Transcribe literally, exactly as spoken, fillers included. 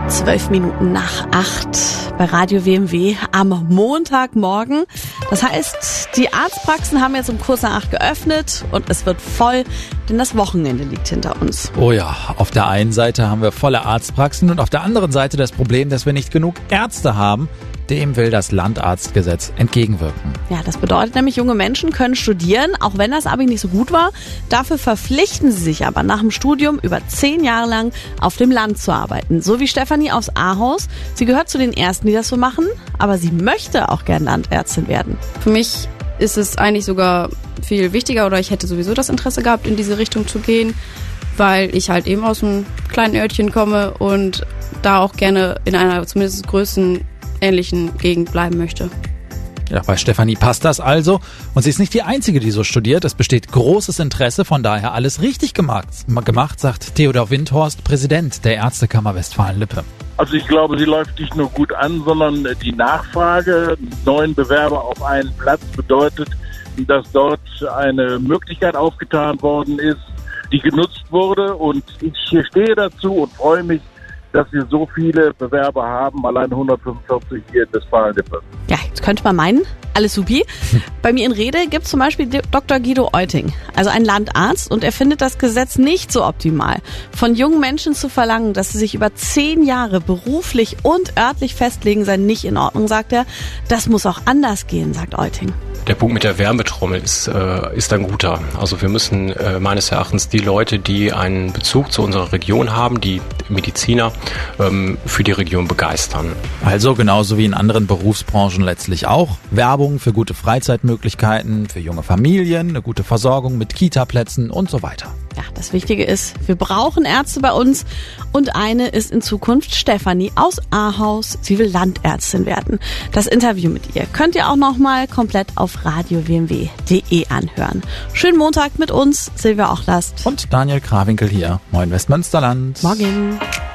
Zwölf Minuten nach acht bei Radio W M W am Montagmorgen. Das heißt, die Arztpraxen haben jetzt um kurz nach acht geöffnet und es wird voll, denn das Wochenende liegt hinter uns. Oh ja, auf der einen Seite haben wir volle Arztpraxen und auf der anderen Seite das Problem, dass wir nicht genug Ärzte haben. Dem will das Landarztgesetz entgegenwirken. Ja, das bedeutet nämlich, junge Menschen können studieren, auch wenn das Abi nicht so gut war. Dafür verpflichten sie sich aber nach dem Studium über zehn Jahre lang auf dem Land zu arbeiten. So wie Stefanie aus Ahaus. Sie gehört zu den Ersten, die das so machen, aber sie möchte auch gern Landärztin werden. Für mich ist es eigentlich sogar viel wichtiger, oder ich hätte sowieso das Interesse gehabt, in diese Richtung zu gehen, weil ich halt eben aus einem kleinen Örtchen komme und da auch gerne in einer zumindest größeren ähnlichen Gegend bleiben möchte. Ja, bei Stefanie passt das also. Und sie ist nicht die Einzige, die so studiert. Es besteht großes Interesse, von daher alles richtig gemacht, gemacht, sagt Theodor Windhorst, Präsident der Ärztekammer Westfalen-Lippe. Also ich glaube, sie läuft nicht nur gut an, sondern die Nachfrage, neuen Bewerber auf einen Platz bedeutet, dass dort eine Möglichkeit aufgetan worden ist, die genutzt wurde. Und ich stehe dazu und freue mich, dass wir so viele Bewerber haben, allein hundertfünfundvierzig hier in Westfalen-Lippe. Ja, jetzt könnte man meinen, alles supi. Bei mir in Rede gibt es zum Beispiel Doktor Guido Euting, also ein Landarzt, und er findet das Gesetz nicht so optimal. Von jungen Menschen zu verlangen, dass sie sich über zehn Jahre beruflich und örtlich festlegen, sei nicht in Ordnung, sagt er. Das muss auch anders gehen, sagt Euting. Der Punkt mit der Wärmetrommel ist, äh, ist ein guter. Also wir müssen äh, meines Erachtens die Leute, die einen Bezug zu unserer Region haben, die Mediziner, ähm, für die Region begeistern. Also genauso wie in anderen Berufsbranchen letztlich auch. Werbung für gute Freizeitmöglichkeiten, für junge Familien, eine gute Versorgung mit Kita-Plätzen und so weiter. Ja, das Wichtige ist, wir brauchen Ärzte bei uns und eine ist in Zukunft Stefanie aus Ahaus. Sie will Landärztin werden. Das Interview mit ihr könnt ihr auch nochmal komplett auf radio w m w punkt d e anhören. Schönen Montag mit uns, Silvia Ochlast und Daniel Krawinkel hier. Moin Westmünsterland. Morgen.